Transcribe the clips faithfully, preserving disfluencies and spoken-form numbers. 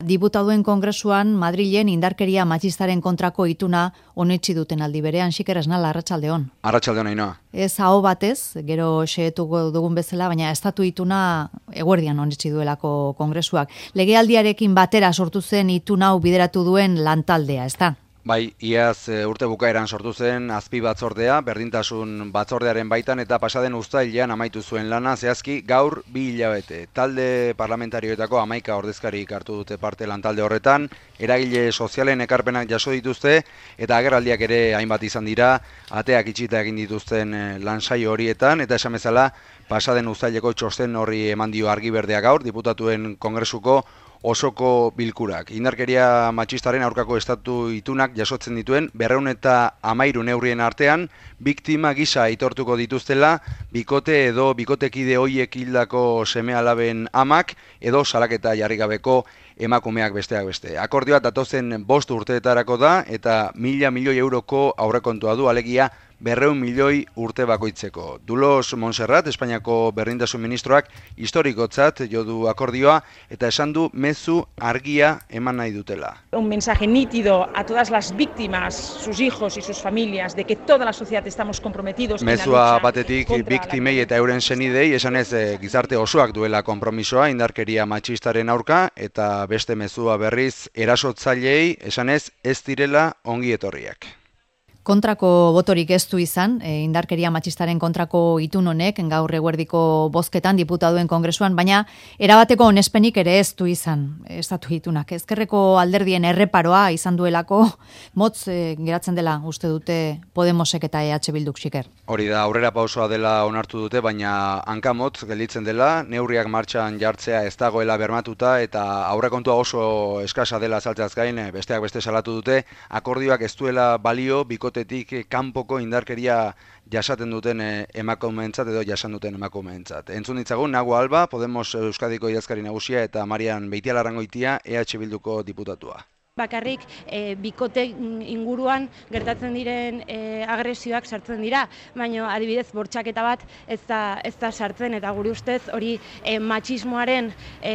Diputaduen Kongresuan Madrilen indarkeria matxistaren kontrako ituna onetsi duten aldi berean. Xiker Esnala, arratsaldeon. Arratsaldeon, Ainhoa. Ez aho batez, gero xehetuko dugun bezala, baina estatu ituna eguerdian onetsi duelako Kongresuak. Legealdiarekin batera sortu zen itun hau bideratu duen lantaldea, ezta? Bai, iaz urte bukaeran sortu zen azpi batzordea, berdintasun batzordearen baitan eta pasaden uztailean amaitu zuen lana, zehazki gaur bi hilabete. Talde parlamentarioetako hamaika ordezkarik hartu dute parte lantalde horretan, eragile sozialen ekarpenak jaso dituzte eta agerraldiak ere hainbat izan dira, ateak itxita egin dituzten lansaio horietan, eta esan bezala pasaden uztaileko txosten horri eman dio argi berdea gaur, diputatuen kongresuko osoko bilkurak. Indarkeria matxistaren aurkako estatu itunak jasotzen dituen berrehun eta hamairu neurrien artean, biktima gisa aitortuko dituztela, bikote edo bikotekide hoiek hildako seme-alaben amak, edo salaketa jarri gabeko emakumeak besteak beste. Akordioa datozen bost urteetarako da, eta mila milioi euroko aurrekontua du, alegia berreun milioi urte bakoitzeko. Dulos Montserrat, Espainiako berdintasun ministroak, historikotzat jo du akordioa, eta esan du mezu argia eman nahi dutela. Un mensaje nítido a todas las víctimas, sus hijos y sus familias, de que toda la sociedad estamos comprometidos. Mezua batetik biktimei eta euren senidei, esan ez gizarte osoak duela konpromisoa indarkeria matxistaren aurka, eta beste mezua berriz erasotzaileei, esan ez ez direla ongi etorriak. Kontrako botorik ez du izan, e, indarkeria matxistaren kontrako itun honek, gaur eguerdiko bozketan diputaduen kongresuan, baina erabateko onespenik ere ez du izan estatu itunak. Ezkerreko alderdien erreparoa izan duelako, motz e, geratzen dela uste dute Podemosek eta E H Bilduk, Xiker. Hori da, aurrera pausoa dela onartu dute, baina hankamotz gelditzen dela, neurriak martxan jartzea ez dagoela bermatuta, eta aurrekontua oso eskasa dela saltzeaz gain, besteak beste salatu dute, akordioak ez duela balio, biko tetik kanpoko indarkeria jasaten duten emakumeentzat edo jasan duten emakumeentzat. Entzun ditzagun Nago Alba, Podemos Euskadiko idazkari nagusia, eta Marian Beitialarrangoitia, E H Bilduko diputatua. Bakarrik e, bikote inguruan gertatzen diren e, agresioak sartzen dira, baina adibidez bortxaketa bat ez da, ez da sartzen, eta guri ustez hori e, matxismoaren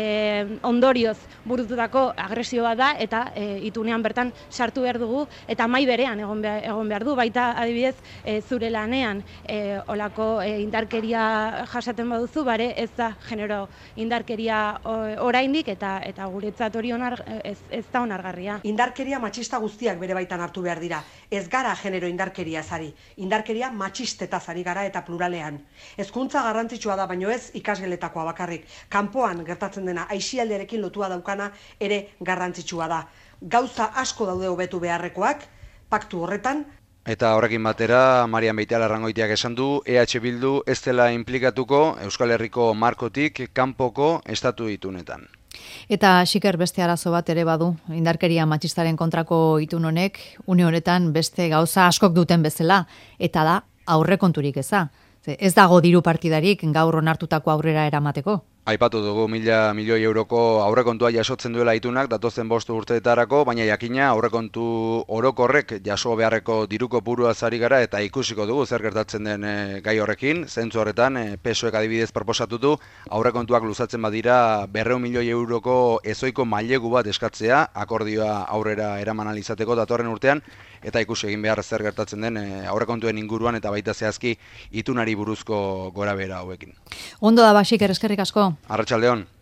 e, ondorioz burututako agresioa da, eta e, itunean bertan sartu behar dugu, eta mai berean egon behar, egon behar du, baita adibidez e, zure lanean e, olako e, indarkeria jasaten baduzu, bare ez da genero indarkeria oraindik, eta, eta guretzat hori onar, ez, ez da onargarria. Indarkeria matxista guztiak bere baitan hartu behar dira. Ez gara genero indarkeria zari. Indarkeria matxisteta zari gara eta pluralean. Hezkuntza garrantzitsua da, baino ez ikasgeletakoa bakarrik. Kanpoan gertatzen dena aisialdearekin lotua daukana ere garrantzitsua da. Gauza asko daude hobetu beharrekoak, paktu horretan. Eta horrekin batera, Marian Beitialarrangoitiak esan du, E H Bildu ez dela implikatuko Euskal Herriko markotik kanpoko estatu itunetan. Eta Xiker beste arazo bat ere badu, indarkeria matxistaren kontrako itun honek, une honetan beste gauza askok duten bezala, eta da aurrekonturik eza. Ez dago diru partidarik gaur onartutako aurrera eramateko. Aipatu dugu mila milioi euroko aurrekontua jasotzen duela itunak datozen bost urteetarako, baina jakina aurrekontu orokorrek jaso beharreko diruko purua zari gara eta ikusiko dugu zer gertatzen den e, gai horrekin. Zentzu horretan, e, P S O Ek adibidez proposatu du aurrekontuak luzatzen badira berrehun milioi euroko ezoiko mailegu bat eskatzea, akordioa aurrera eraman ahal izateko datorren urtean, eta ikusi egin behar zer gertatzen den e, aurrekontuen inguruan eta baita zehazki itunari buruzko gorabehera hauekin. Ondo da, Xiker, eskerrik asko. Arratsaldeon.